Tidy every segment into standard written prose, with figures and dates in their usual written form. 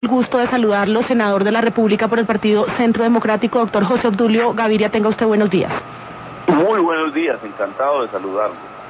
El gusto de saludarlo, senador de la República por el Partido Centro Democrático, doctor José Obdulio Gaviria. Tenga usted buenos días. Muy buenos días, encantado de saludarlo.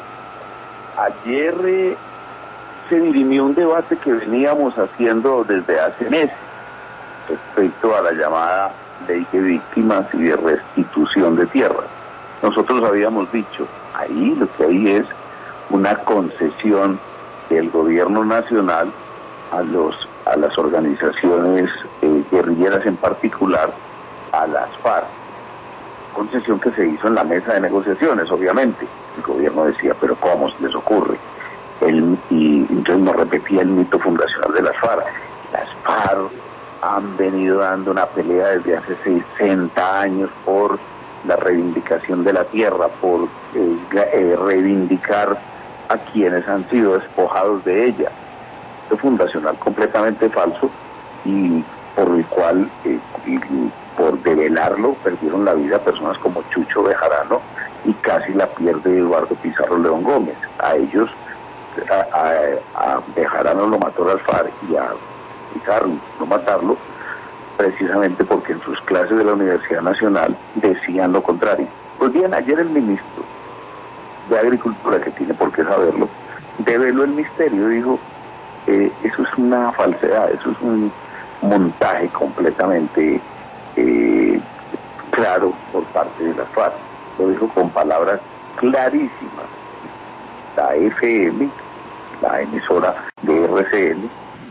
Ayer se dirimió un debate que veníamos haciendo desde hace meses respecto a la llamada ley de víctimas y de restitución de tierras. Nosotros habíamos dicho, ahí lo que hay es una concesión del gobierno nacional a las organizaciones guerrilleras, en particular a las FARC. Concesión que se hizo en la mesa de negociaciones, obviamente. El gobierno decía, pero ¿cómo se les ocurre? Y entonces nos repetía el mito fundacional de las FARC. Las FARC han venido dando una pelea desde hace 60 años por la reivindicación de la tierra, por reivindicar a quienes han sido despojados de ella. Esto fundacional completamente falso, y por el cual, por develarlo, perdieron la vida personas como Chucho Bejarano, y casi la pierde Eduardo Pizarro León Gómez. A ellos, a Bejarano lo mató las FARC y a Pizarro no matarlo, precisamente porque en sus clases de la Universidad Nacional decían lo contrario. Pues bien, ayer el ministro de Agricultura, que tiene por qué saberlo, develó el misterio. Dijo, eso es una falsedad, eso es un montaje completamente claro por parte de las FARC. Lo dijo con palabras clarísimas. La FM, la emisora de RCN,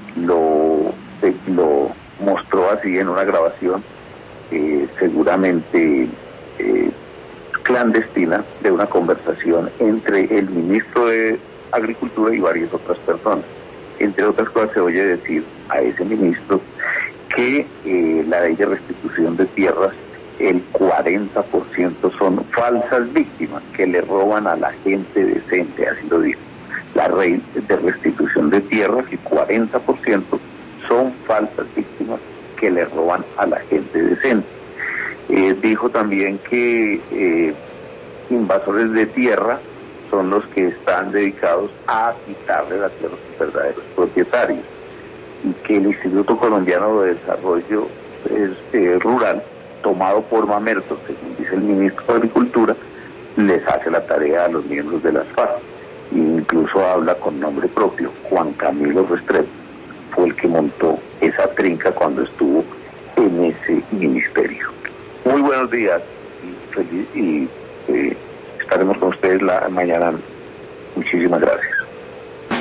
lo mostró así en una grabación seguramente clandestina de una conversación entre el ministro de Agricultura y varias otras personas. Entre otras cosas, se oye decir a ese ministro que la ley de restitución de tierras, el 40% son falsas víctimas que le roban a la gente decente, así lo dijo. La ley de restitución de tierras, el 40% son falsas víctimas que le roban a la gente decente. Dijo también que invasores de tierra son los que están dedicados a quitarle la tierra a sus verdaderos propietarios, y que el Instituto Colombiano de Desarrollo Rural, tomado por Mamerto, según dice el ministro de Agricultura, les hace la tarea a los miembros de las FARC. E incluso habla con nombre propio. Juan Camilo Restrepo fue el que montó esa trinca cuando estuvo en ese ministerio. Muy buenos días y estaremos con ustedes mañana. Muchísimas gracias.